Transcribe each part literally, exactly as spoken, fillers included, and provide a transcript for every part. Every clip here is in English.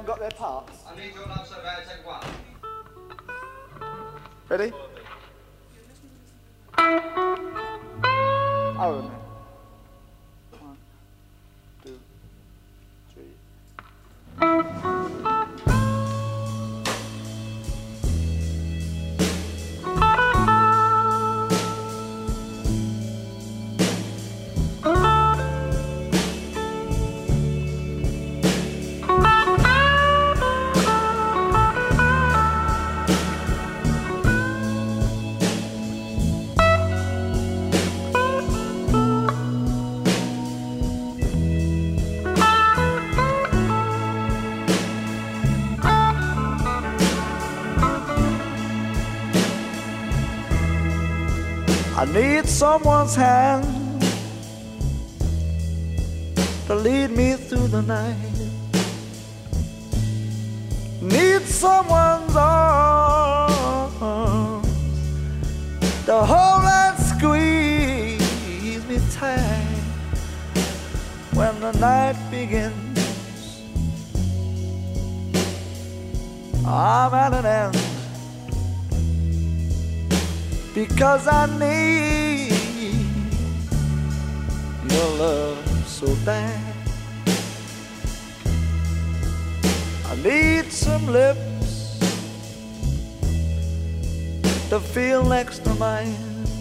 Everyone got their parts? I need your love so bad, take one. Ready? Oh, no. One, two, three. I need someone's hand to lead me through the night. Need someone's arms to hold and squeeze me tight when the night begins. I'm at an end, because I need your love so bad. I need some lips to feel next to mine.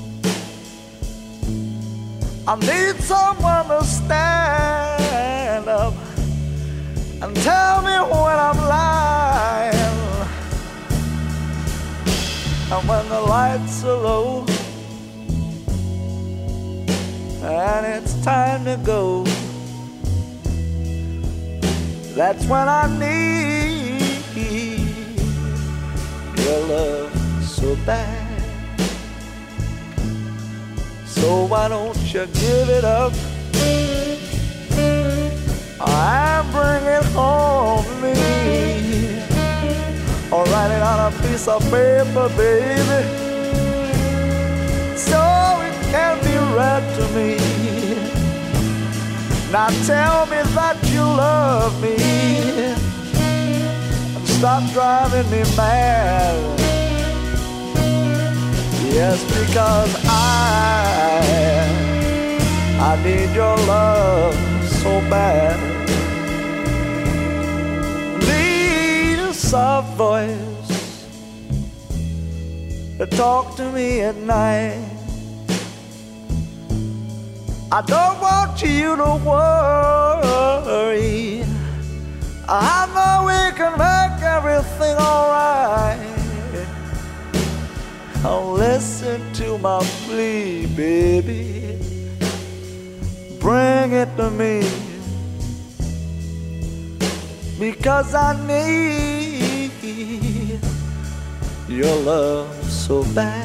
I need someone to stand up and tell me when I'm lying. And when the lights are low and it's time to go, that's when I need your love so bad. So why don't you give it up and bring it home to me? Or write it on a piece of paper, baby, so it can be read to me. Now tell me that you love me and stop driving me mad. Yes, because I, I need your love so bad. Soft voice to talk to me at night. I don't want you to worry, I know we can make everything alright. Oh, listen to my plea, baby, bring it to me, because I need your love so bad.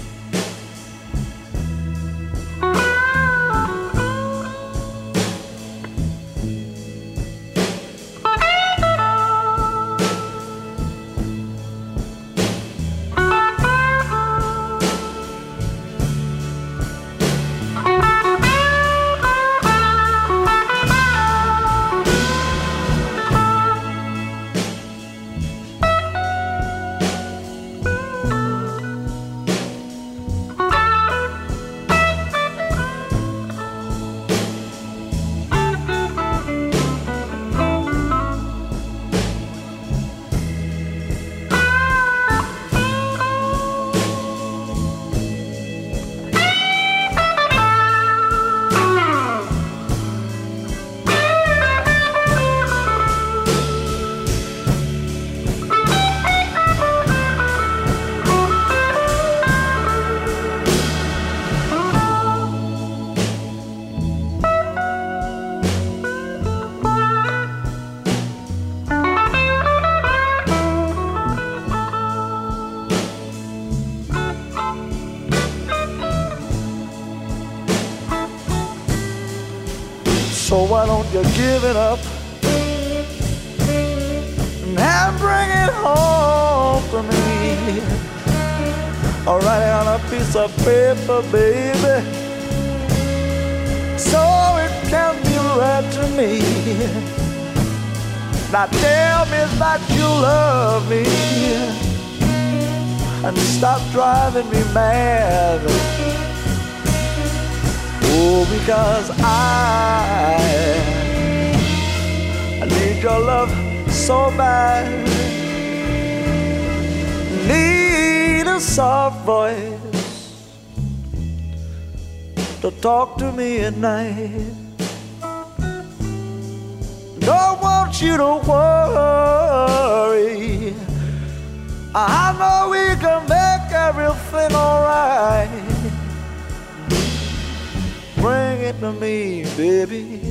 So why don't you give it up and bring it home to me? Or write it on a piece of paper, baby, so it can be read to me. Now tell me that you love me and stop driving me mad. Oh, because I, I need your love so bad. Need a soft voice to talk to me at night. Don't want you to worry. I know we can make everything alright. Bring it to me, baby.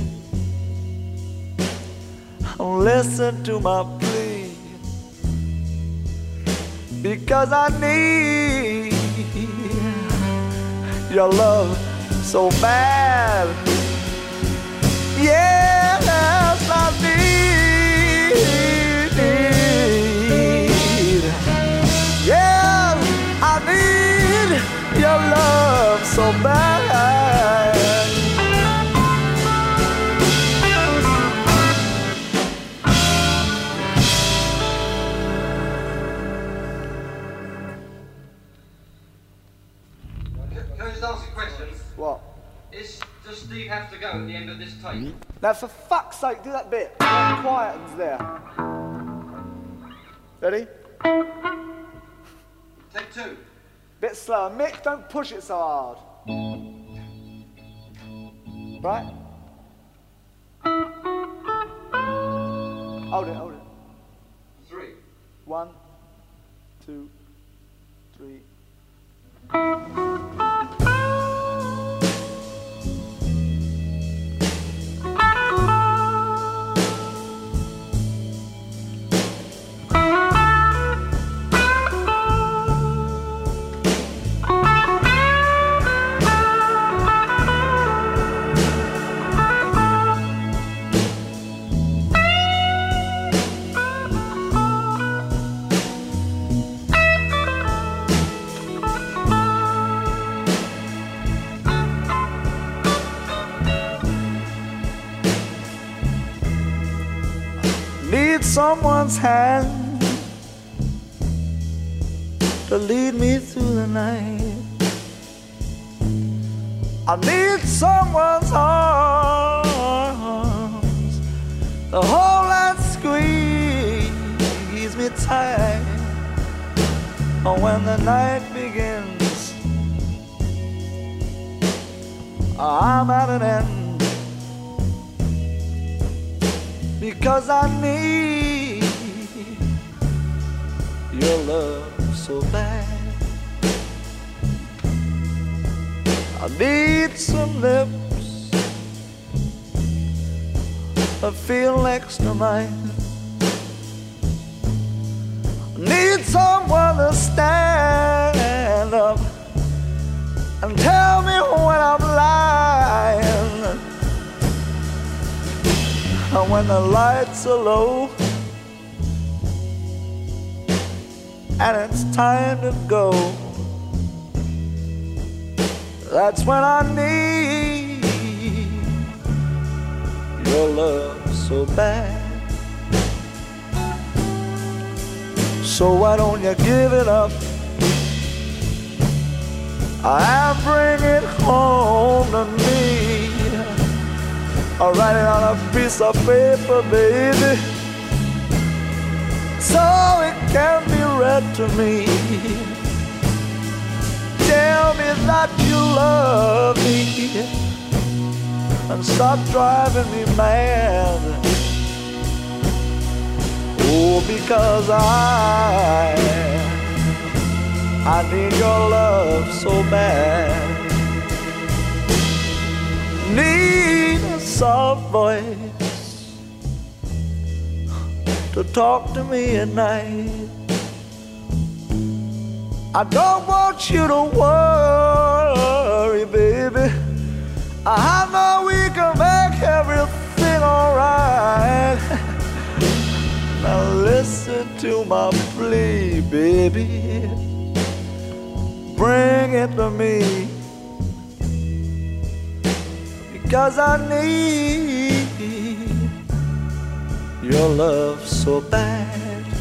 Listen to my plea, because I need your love so bad. Yes, I need. Yes, I need your love so bad. Can I just ask a question? What? Is, does Steve have to go at the end of this tape? Now, for fuck's sake, do that bit. Quietens there. Ready? Take two. Bit slower. Mick, don't push it so hard. Right? Hold it, hold it. Three. One, two, three. Need someone's hand to lead me through the night. I need someone's arms to hold and squeeze me tight. And when the night begins, I'm at an end. Because I need your love so bad. I need some lips that feel next to mine. I need someone to stand up and tell me when I'm lying. And when the lights are low and it's time to go, that's when I need your love so bad. So why don't you give it up and bring it home to me? I'll write it on a piece of paper, baby, so it can be read to me. Tell me that you love me and stop driving me mad. Oh, because I, I need your love so bad. Need a soft voice to talk to me at night. I don't want you to worry, baby. I know we can make everything alright. Now listen to my plea, baby. Bring it to me, because I need your love so bad.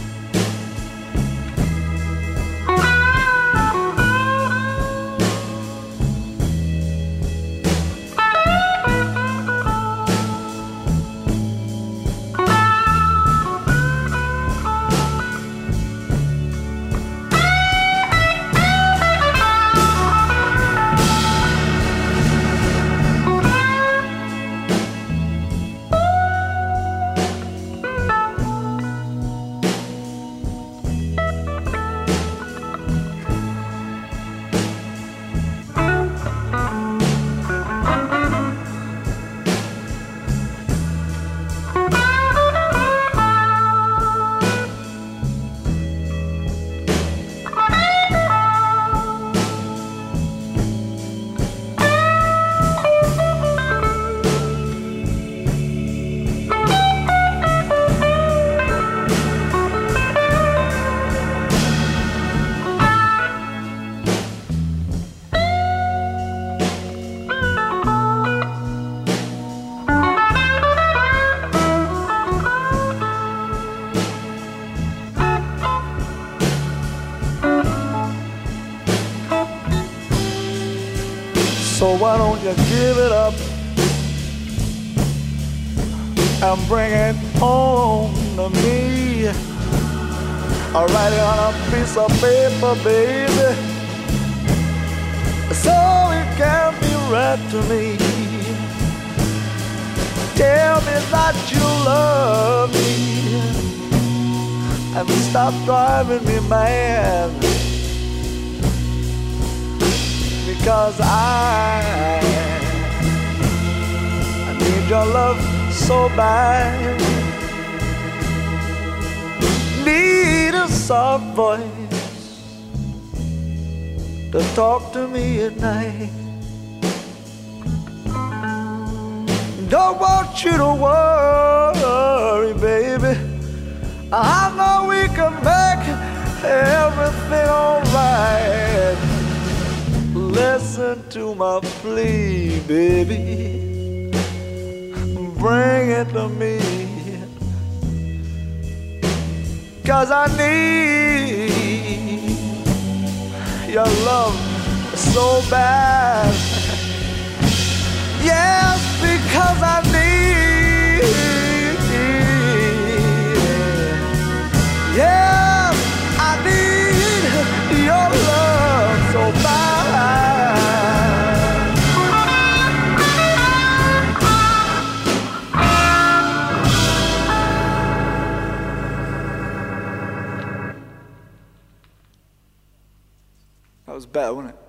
So why don't you give it up and bring it home to me? I'll write it on a piece of paper, baby, so it can be read to me. Tell me that you love me and stop driving me mad, because I, I need your love so bad. Need a soft voice to talk to me at night. Don't want you to worry, baby, I know we can make everything alright. Listen to my plea, baby, bring it to me, 'cause I need your love so bad. Yes, because I need, yes, I need your love so bad. That was better, wasn't it?